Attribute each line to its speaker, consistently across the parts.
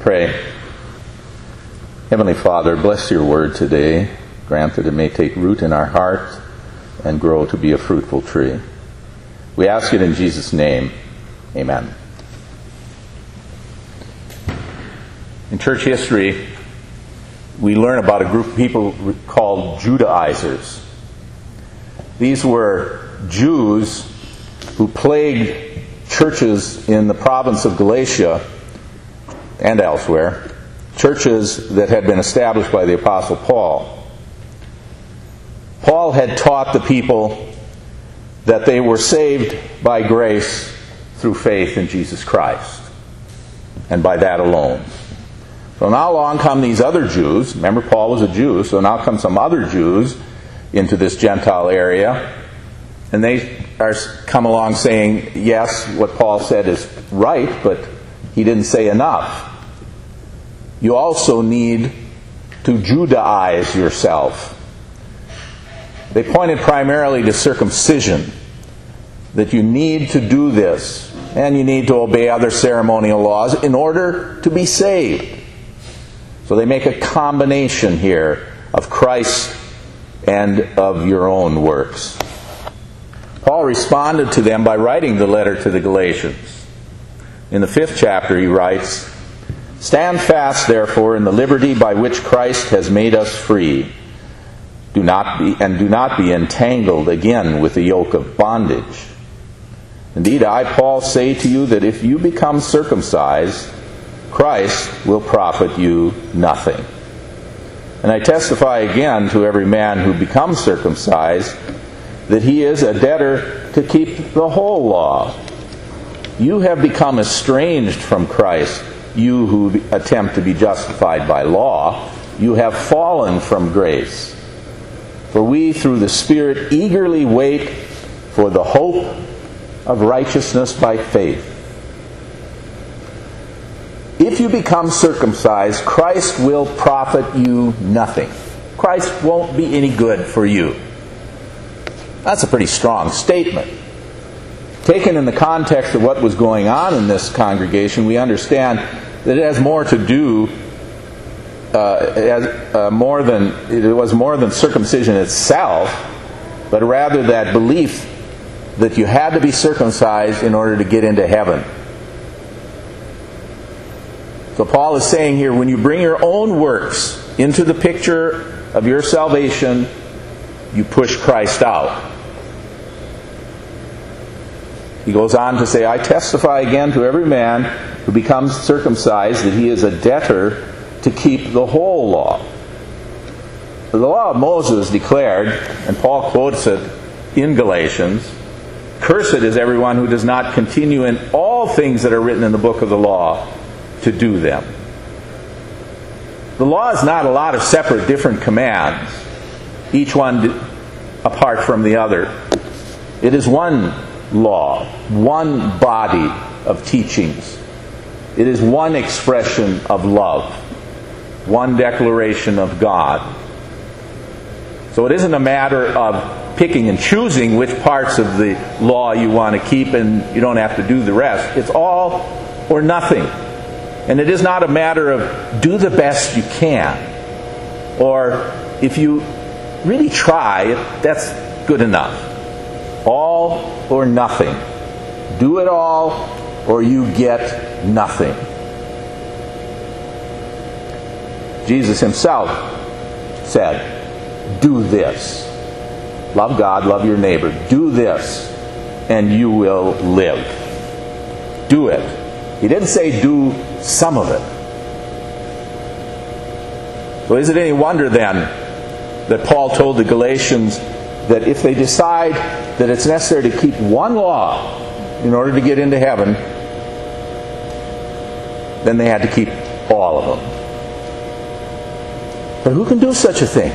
Speaker 1: Pray. Heavenly Father, bless your word today. Grant that it may take root in our heart and grow to be a fruitful tree. We ask it in Jesus' name. Amen. In church history, we learn about a group of people called Judaizers. These were Jews who plagued churches in the province of Galatia and elsewhere, churches that had been established by the Apostle Paul. Paul had taught the people that they were saved by grace through faith in Jesus Christ, and by that alone. So now along come these other Jews. Remember, Paul was a Jew, so now come some other Jews into this Gentile area, and they come along saying, yes, what Paul said is right, but he didn't say enough. You also need to Judaize yourself. They pointed primarily to circumcision, that you need to do this, and you need to obey other ceremonial laws in order to be saved. So they make a combination here of Christ and of your own works. Paul responded to them by writing the letter to the Galatians. In the 5th chapter he writes, "Stand fast, therefore, in the liberty by which Christ has made us free. Do not be entangled again with the yoke of bondage. Indeed, I, Paul, say to you that if you become circumcised, Christ will profit you nothing. And I testify again to every man who becomes circumcised that he is a debtor to keep the whole law. You have become estranged from Christ, you who attempt to be justified by law. You have fallen from grace. For we, through the Spirit, eagerly wait for the hope of righteousness by faith. If you become circumcised, Christ will profit you nothing. Christ won't be any good for you." That's a pretty strong statement. Taken in the context of what was going on in this congregation, we understand that it has more to do, it was more than circumcision itself, but rather that belief that you had to be circumcised in order to get into heaven. So Paul is saying here, when you bring your own works into the picture of your salvation, you push Christ out. He goes on to say, "I testify again to every man who becomes circumcised that he is a debtor to keep the whole law." The law of Moses declared, and Paul quotes it in Galatians, "Cursed is everyone who does not continue in all things that are written in the book of the law to do them." The law is not a lot of separate different commands, each one apart from the other. It is one law, one body of teachings. It is one expression of love, one declaration of God. So it isn't a matter of picking and choosing which parts of the law you want to keep and you don't have to do the rest. It's all or nothing. And it is not a matter of do the best you can, or if you really try, that's good enough. All or nothing. Do it all or you get nothing. Jesus himself said, "Do this. Love God, love your neighbor. Do this, and you will live." Do it. He didn't say do some of it. So is it any wonder then that Paul told the Galatians that if they decide that it's necessary to keep one law in order to get into heaven, then they had to keep all of them? But who can do such a thing?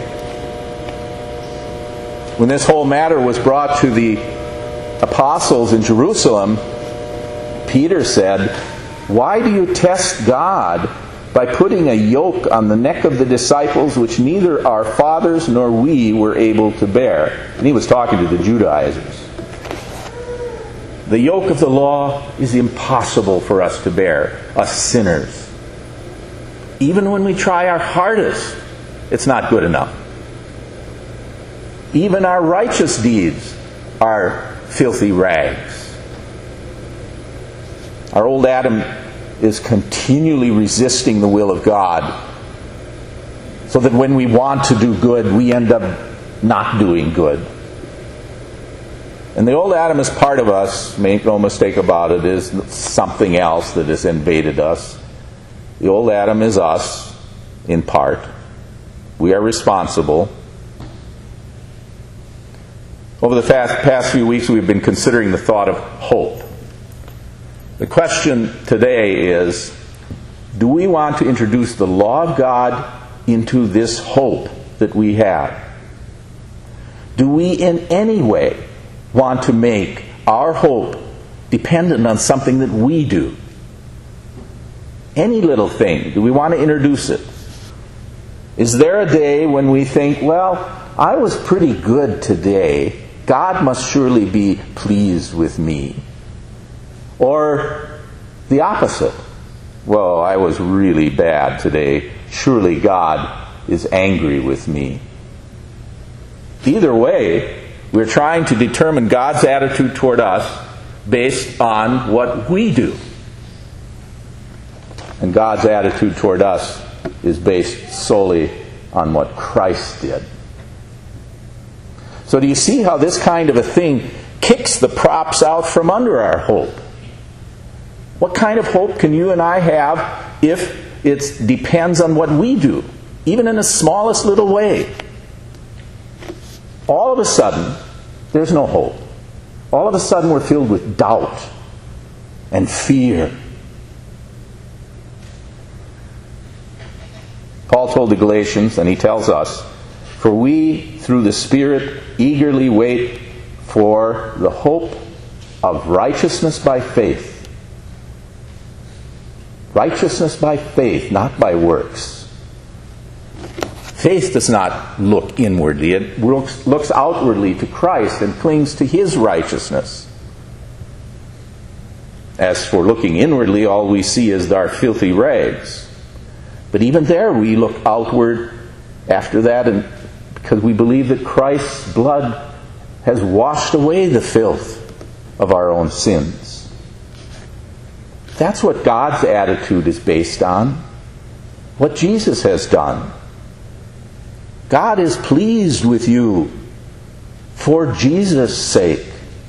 Speaker 1: When this whole matter was brought to the apostles in Jerusalem, Peter said, "Why do you test God by putting a yoke on the neck of the disciples which neither our fathers nor we were able to bear?" And he was talking to the Judaizers. The yoke of the law is impossible for us to bear, us sinners. Even when we try our hardest, it's not good enough. Even our righteous deeds are filthy rags. Our old Adam is continually resisting the will of God, so that when we want to do good, we end up not doing good. And the old Adam is part of us, make no mistake about it, is something else that has invaded us. The old Adam is us, in part. We are responsible. Over the past few weeks, we've been considering the thought of hope. The question today is, do we want to introduce the law of God into this hope that we have? Do we in any way want to make our hope dependent on something that we do? Any little thing, do we want to introduce it? Is there a day when we think, well, I was pretty good today, God must surely be pleased with me? Or the opposite, well, I was really bad today, surely God is angry with me. Either way, we're trying to determine God's attitude toward us based on what we do. And God's attitude toward us is based solely on what Christ did. So do you see how this kind of a thing kicks the props out from under our hope? What kind of hope can you and I have if it depends on what we do, even in the smallest little way? All of a sudden, there's no hope. All of a sudden, we're filled with doubt and fear. Paul told the Galatians, and he tells us, "For we, through the Spirit, eagerly wait for the hope of righteousness by faith." Righteousness by faith, not by works. Faith does not look inwardly. It looks outwardly to Christ and clings to His righteousness. As for looking inwardly, all we see is our filthy rags. But even there we look outward after that, and because we believe that Christ's blood has washed away the filth of our own sins. That's what God's attitude is based on. What Jesus has done. God is pleased with you for Jesus' sake.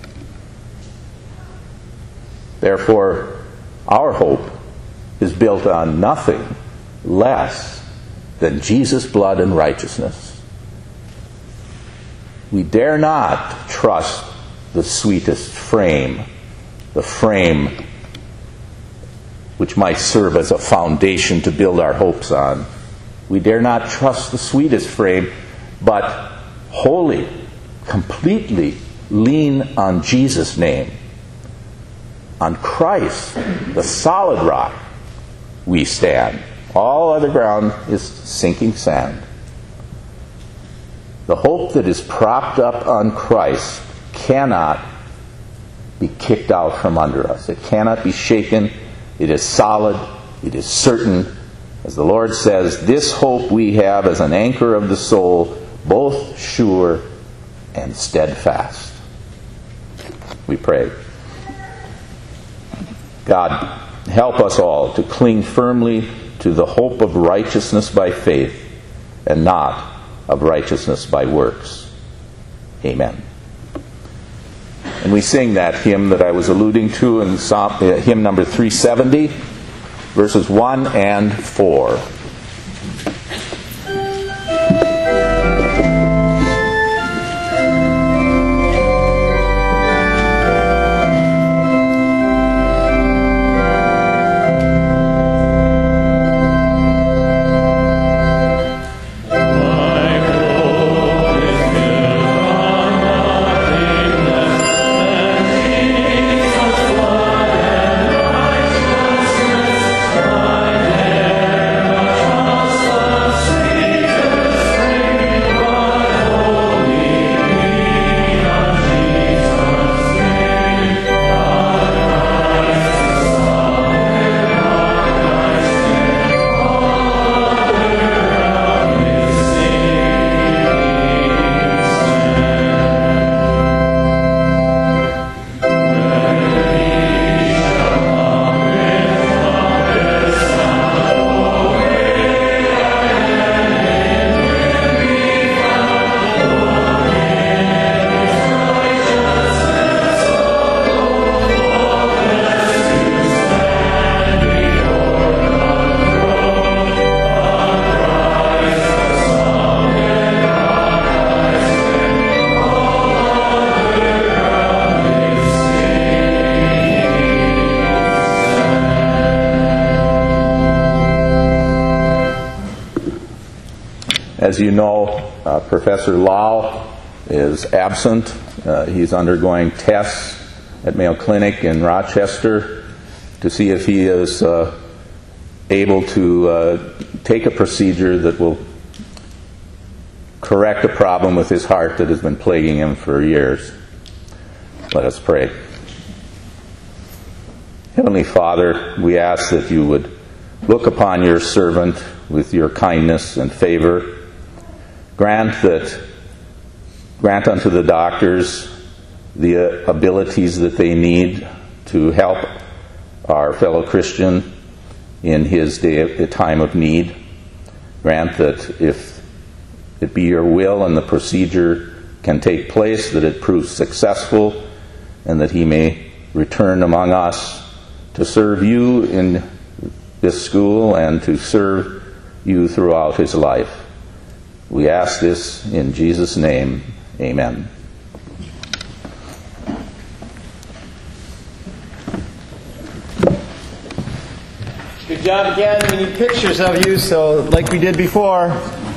Speaker 1: Therefore, our hope is built on nothing less than Jesus' blood and righteousness. We dare not trust the sweetest frame, the frame which might serve as a foundation to build our hopes on. We dare not trust the sweetest frame, but wholly, completely lean on Jesus' name. On Christ, the solid rock, we stand. All other ground is sinking sand. The hope that is propped up on Christ cannot be kicked out from under us. It cannot be shaken. It is solid. It is certain. As the Lord says, this hope we have as an anchor of the soul, both sure and steadfast. We pray. God, help us all to cling firmly to the hope of righteousness by faith and not of righteousness by works. Amen. And we sing that hymn that I was alluding to in hymn number 370, verses 1 and 4. As you know, Professor Lau is absent. He's undergoing tests at Mayo Clinic in Rochester to see if he is able to take a procedure that will correct a problem with his heart that has been plaguing him for years. Let us pray. Heavenly Father, we ask that you would look upon your servant with your kindness and favor. Grant unto the doctors the abilities that they need to help our fellow Christian in his time of need. Grant that if it be your will and the procedure can take place, that it proves successful and that he may return among us to serve you in this school and to serve you throughout his life. We ask this in Jesus' name. Amen.
Speaker 2: Good job again. We need pictures of you, so like we did before,